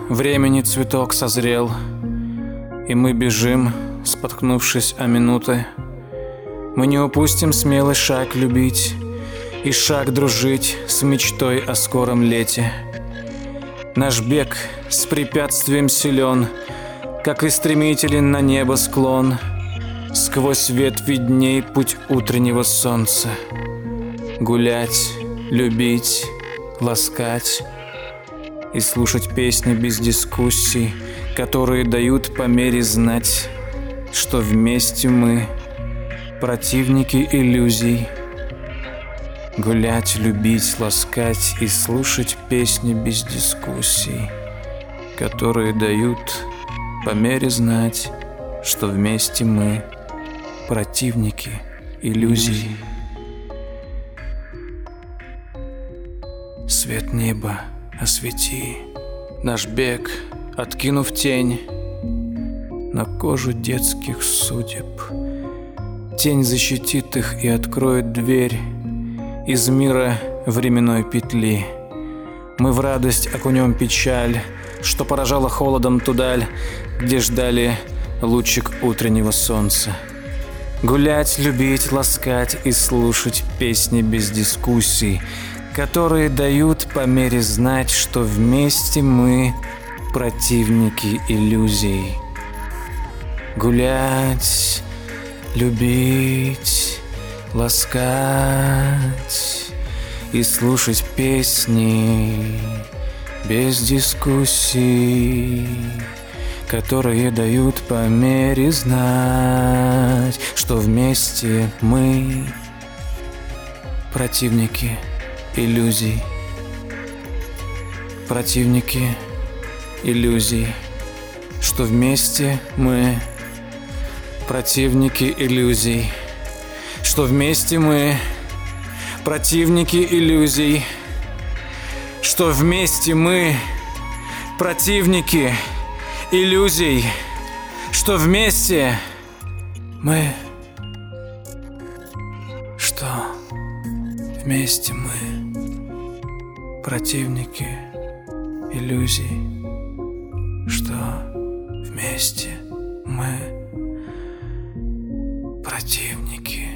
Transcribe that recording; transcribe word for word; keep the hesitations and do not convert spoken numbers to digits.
времени цветок созрел, и мы бежим, споткнувшись о минуты. Мы не упустим смелый шаг любить и шаг дружить с мечтой о скором лете. Наш бег с препятствием силен, как и стремителен на небо склон. Сквозь свет видней путь утреннего солнца. Гулять, любить, ласкать и слушать песни без дискуссий, которые дают по мере знать, что вместе мы противники иллюзий. Гулять, любить, ласкать и слушать песни без дискуссий, которые дают по мере знать, что вместе мы противники иллюзий. Свет неба освети наш бег, откинув тень на кожу детских судеб. Тень защитит их и откроет дверь из мира временной петли. Мы в радость окунем печаль, что поражало холодом ту даль, где ждали лучик утреннего солнца. Гулять, любить, ласкать и слушать песни без дискуссий, которые дают по мере знать, что вместе мы противники иллюзий. Гулять, любить, ласкать и слушать песни без дискуссий, которые дают по мере знать, что вместе мы противники иллюзий. Противники иллюзий, что вместе мы противники иллюзий, что вместе мы противники иллюзий, что вместе мы противники иллюзий, что вместе мы, что вместе мы противники иллюзий, что вместе мы противники